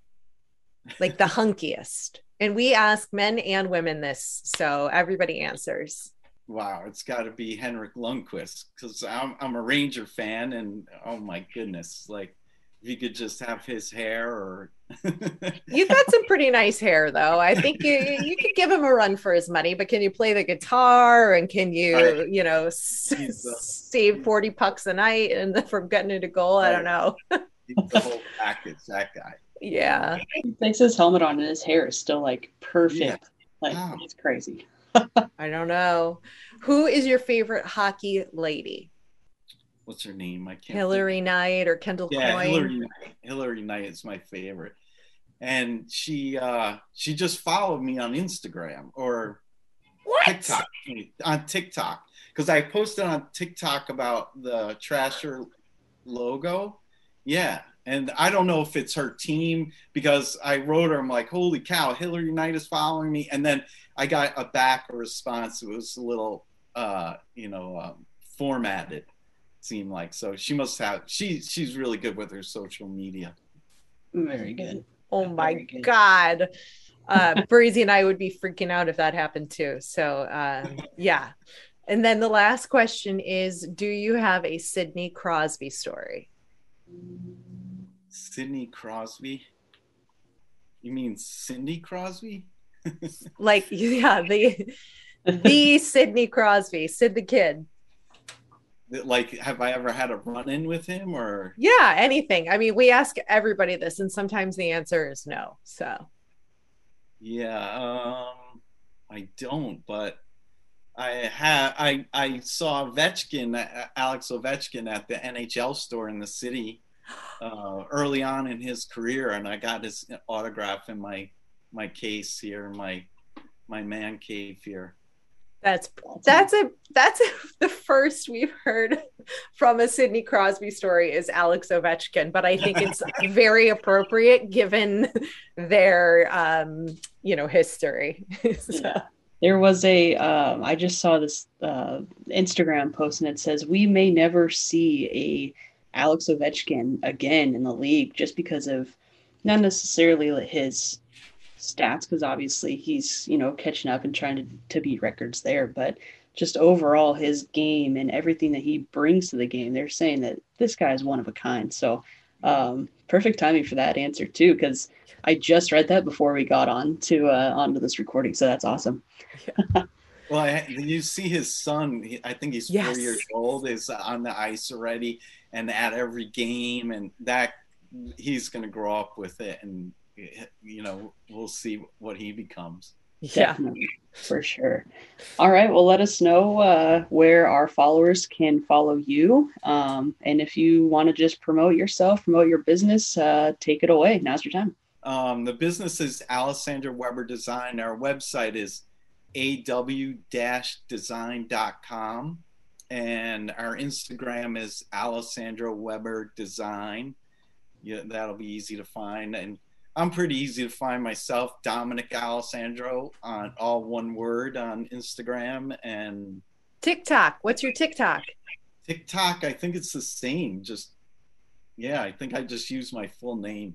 Like the hunkiest. And we ask men and women this, so everybody answers. Wow, it's got to be Henrik Lundqvist, because I'm, I'm a Ranger fan, and oh my goodness, like, if you could just have his hair, or you've got some pretty nice hair, though. I think you you could give him a run for his money, but can you play the guitar, and can you right. you know s- a, save forty pucks a night and from getting into goal? Right. I don't know. He's the whole package, that guy. Yeah, he takes his helmet on and his hair is still like perfect. Yeah. Like wow. It's crazy. I don't know. Who is your favorite hockey lady? What's her name? I can't. Hilary think. Knight or Kendall yeah, Coyne. Hilary Knight. Hilary Knight is my favorite, and she uh, she just followed me on Instagram or what? TikTok on TikTok because I posted on TikTok about the Trasher logo. Yeah, and I don't know if it's her team because I wrote her. I'm like, holy cow, Hilary Knight is following me, and then I got a back a response. It was a little, uh, you know, um, formatted. Seem like so she must have she she's really good with her social media. Very good. Oh my good. God. Uh Breezy and I would be freaking out if that happened too. So um yeah. And then the last question is, do you have a Sidney Crosby story? Sidney Crosby? You mean Cindy Crosby? Like yeah, the the Sidney Crosby, Sid the Kid. Like, have I ever had a run-in with him or? Yeah, anything. I mean, we ask everybody this, and sometimes the answer is no. So. Yeah, um, I don't, but I had I I saw Ovechkin, Alex Ovechkin, at the N H L store in the city uh, early on in his career, and I got his autograph in my my case here, my my man cave here. That's that's a that's a, the first we've heard from a Sidney Crosby story is Alex Ovechkin, but I think it's very appropriate given their um, you know history. So. Yeah. There was a um, I just saw this uh, Instagram post and it says we may never see a Alex Ovechkin again in the league just because of not necessarily his stats, because obviously he's, you know, catching up and trying to, to beat records there, but just overall his game and everything that he brings to the game, they're saying that this guy is one of a kind. So um, perfect timing for that answer too, because I just read that before we got on to uh, onto this recording. So that's awesome. Yeah. Well, I, you see his son, he, I think he's yes. four years old, is on the ice already and at every game, and that he's going to grow up with it, and you know, we'll see what he becomes. Yeah, definitely, for sure. All right, well, let us know uh, where our followers can follow you, um, and if you want to just promote yourself, promote your business, uh, take it away. Now's your time. Um, the business is Alessandra Weber Design. Our website is a w dash design dot com, and our Instagram is Alessandra Weber Design. Yeah, that'll be easy to find, and I'm pretty easy to find myself, Dominic Alessandro, on all one word on Instagram. And TikTok. What's your TikTok? TikTok, I think it's the same. Just, yeah, I think I just use my full name.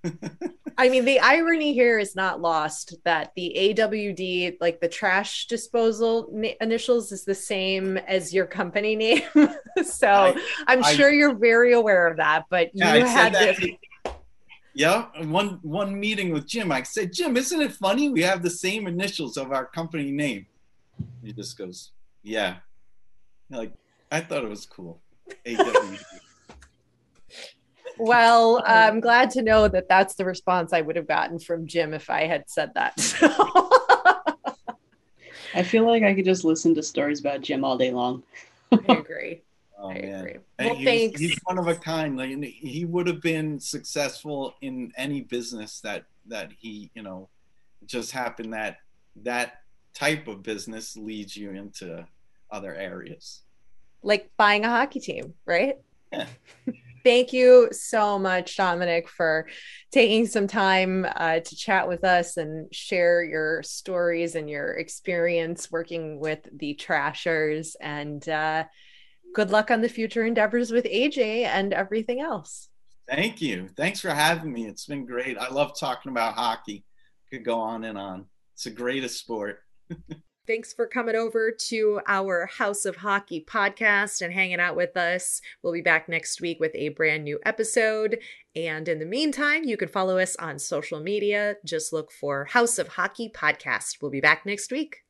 I mean, the irony here is not lost that the A W D, like the trash disposal na- initials, is the same as your company name. So I, I'm I, sure you're very aware of that, but yeah, you I had this. To- Yeah, one one meeting with Jim, I said, Jim, isn't it funny? We have the same initials of our company name. He just goes, yeah. Like, I thought it was cool. A W D. Well, I'm glad to know that that's the response I would have gotten from Jim if I had said that. I feel like I could just listen to stories about Jim all day long. I agree. Oh I man, agree. Hey, Well, he was, thanks. he's one of a kind. Like he would have been successful in any business that that he, you know, just happened that that type of business leads you into other areas. Like buying a hockey team, right? Yeah. Thank you so much, Dominic, for taking some time uh, to chat with us and share your stories and your experience working with the Trashers. And uh, good luck on the future endeavors with A J and everything else. Thank you. Thanks for having me. It's been great. I love talking about hockey. Could go on and on. It's the greatest sport. Thanks for coming over to our House of Hockey podcast and hanging out with us. We'll be back next week with a brand new episode. And in the meantime, you can follow us on social media. Just look for House of Hockey podcast. We'll be back next week.